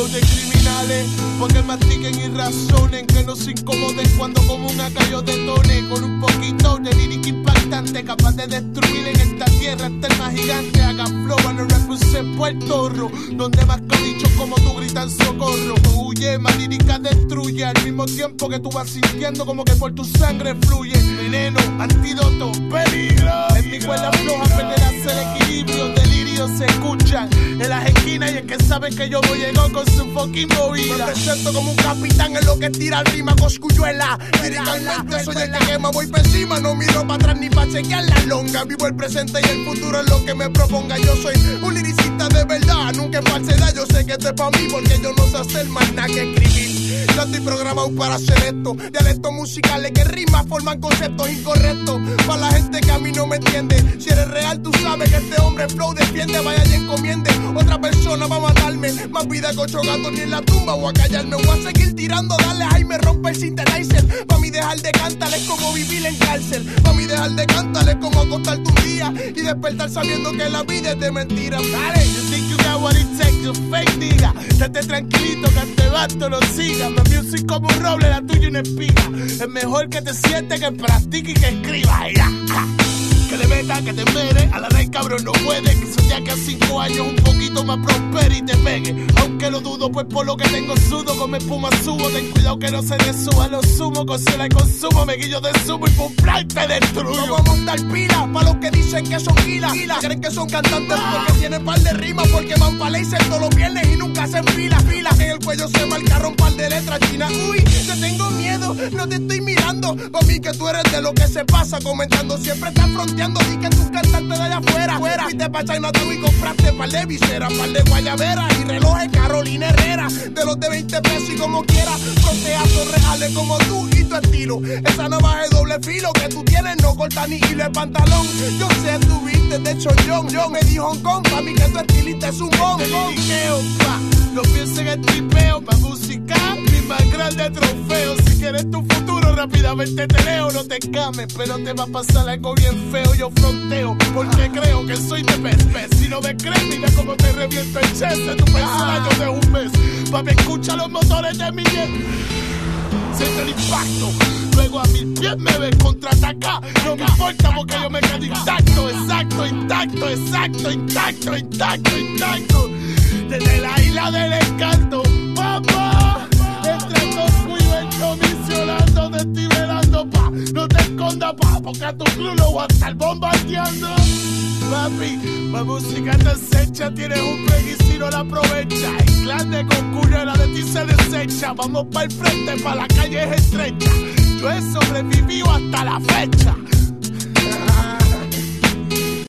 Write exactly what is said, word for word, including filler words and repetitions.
flow de criminales, porque mastiquen y razonen, que no se incomoden cuando como un acayo detone, con un poquito de lírica impactante, capaz de destruir en esta tierra hasta el más gigante. Haga flow and represent Puerto Rico, donde más codichos como tú gritan socorro. Huye, más lírica destruye, al mismo tiempo que tú vas sintiendo como que por tu sangre fluye veneno, antídoto, peligro. En mi cuerda floja perderás el equilibrio, delirio se escuchan en las esquinas y es que saben que yo voy llegó con su fucking movida. Me presento como un capitán en lo que tira rima coscuyuela. Líricamente soy el que quema, voy por encima, no miro para atrás ni para chequear la longa. Vivo el presente y el futuro es lo que me proponga. Yo soy un liricista de verdad, nunca es falsedad. Yo sé que esto es para mí porque yo no sé hacer más nada que escribir. Yo estoy programado para hacer esto. Dialectos musicales que rimas forman conceptos incorrectos. Para la gente que a mí no me entiende, si eres real tú sabes que este hombre flow defiende. Vaya y encomiende, otra persona va a matarme. Más vida que ocho gatos ni en la tumba voy a callarme. Voy a seguir tirando, dale ahí me rompe el synthesizer. Pa' mí dejar de cantar es como vivir en cárcel. Pa' mí dejar de cantar es como acostarte un día y despertar sabiendo que la vida es de mentira. Dale, you think you got what it takes, you fake nigga. Estate tranquilito que este vato lo siga. Mi music como un roble, la tuya una espiga. Es mejor que te sientes, que practique y que escriba. Ya, ja. Que le meta, que te mere, a la raíz cabrón no puede. Que soy ya que a cinco años un poquito más prospere y te pegue. Aunque lo dudo, pues por lo que tengo sudo, con mi espuma subo. Ten cuidado que no se le suba los sumo, cocina y consumo, me guillo de zumo y pum, play, te destruyo. No vamos a montar pila, pa' los que dicen que son gilas. Creen que son cantantes porque tienen par de rimas, porque van pa' ley todos los viernes y nunca hacen fila. Fila, en el cuello se marcaron un par de letras chinas. Uy, te tengo miedo, no te estoy mirando. Pa' mí que tú eres de lo que se pasa comentando, siempre estás fronteando. Di que tus cantantes de allá afuera, fuera. Fuiste pa' Chinatown y compraste par de viseras, par de guayaberas y relojes Carolina Herrera, de los de veinte pesos y como quieras. Fronteazos reales como tú y tu estilo. Esa navaja de doble filo que tú tienes no corta ni hilo de pantalón. Yo sé, tú viste de chollón. Yo me di Hong Kong, pa' mí que tu estilista es un bon. Te liriqueo, pa, no pienses en el tripeo. Pa' música, mi más grande trofeo. Si quieres tu futuro, rápidamente te leo. No te escames, pero te va a pasar algo bien feo. Yo fronteo, porque creo que soy de pez, pez. Si no me crees, mira cómo te reviento el chest de tu personaje de un mes. Papi, escucha los motores de mi jet. Siente el impacto, luego a mis pies me ves contraatacar. No me importa porque yo me quedo intacto. Exacto, intacto, exacto, intacto, intacto, intacto. Desde la isla del encanto, papá, entrando fui en comisionando, te estoy velando, pa. No te escondas, pa, porque a tu club lo voy a estar bombardeando. Papi, la música te acecha, tienes un break y si no la aprovecha. El clan de concurrera de ti se desecha. Vamos para el frente, pa' la calle es estrecha. Yo he sobrevivido hasta la fecha.